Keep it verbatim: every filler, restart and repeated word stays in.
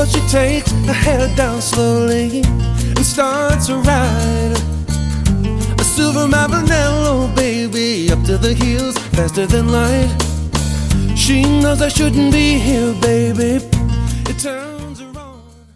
she takes her head down slowly and starts to ride a silver Maranello, baby, up to the hills, faster than light. She knows I shouldn't be here, baby. It turns